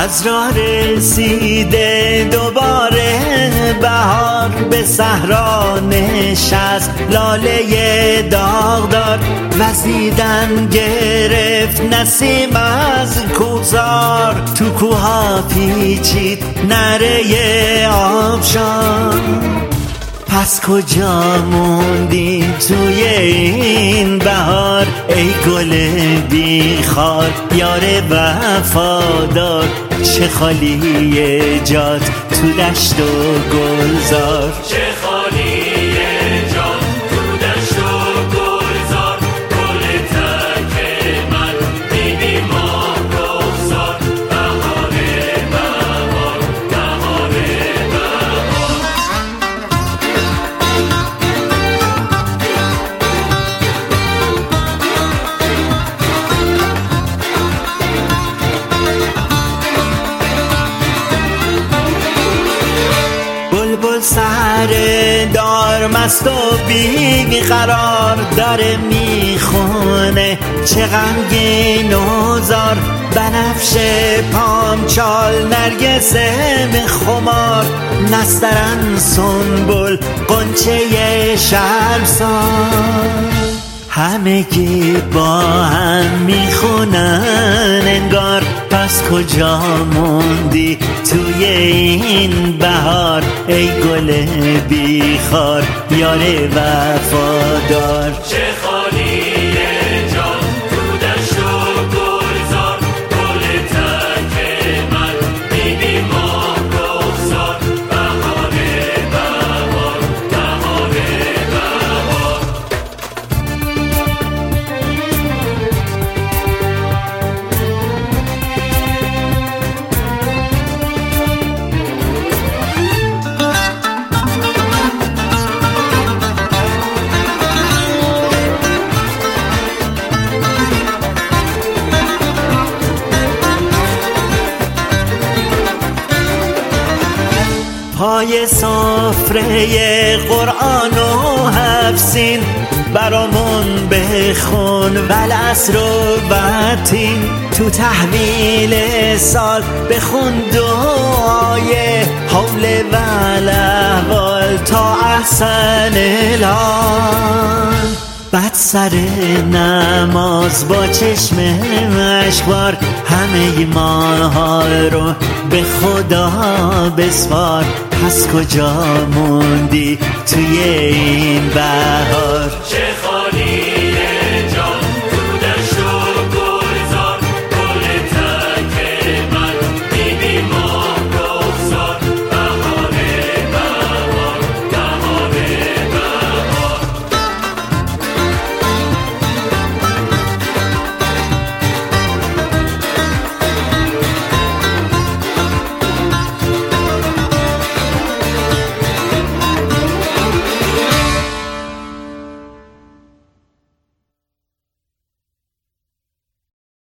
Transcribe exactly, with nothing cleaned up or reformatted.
عذرا رسیده دوباره بهار، به صحرا نشست لاله داغدار، وزیدن گرفت نسیم از کوزار، تو کوها پیچید نره آبشار. پس کجا موندی توی این بهار، ای گل بیخار یار وفادار، چه خالیه جات تو دشت و گلزار، چه خالیه جات تو دشت و گلزار. گل تک من بی ماه رخسار، بهاره بهار بهاره بهار. بلبل سر دار مست و بی قرار، داره میخونه چه غمگین و زار. بنفش پامچال نرگس خمار، نسترن سنبل قنچه شرمسار، همگی با هم میخونن انگار. پس کجا موندی توی این بهار، ای گل بیخار یار وفادار، چه خالیه جان تو دشت و گلزار. گل تک من بی ماه رخسار، بهاره بهار بهاره بهار. پای سفره قرآن و حفظین، برامون بخون والعصر و والتین. تو تحویل سال بخون دعای حول و الاحوال تا احسن الحال. بعد سر نماز با چشم اشکبار، همه ماها رو به خدا بسپار. پس کجا موندی توی این بهار، چه خالی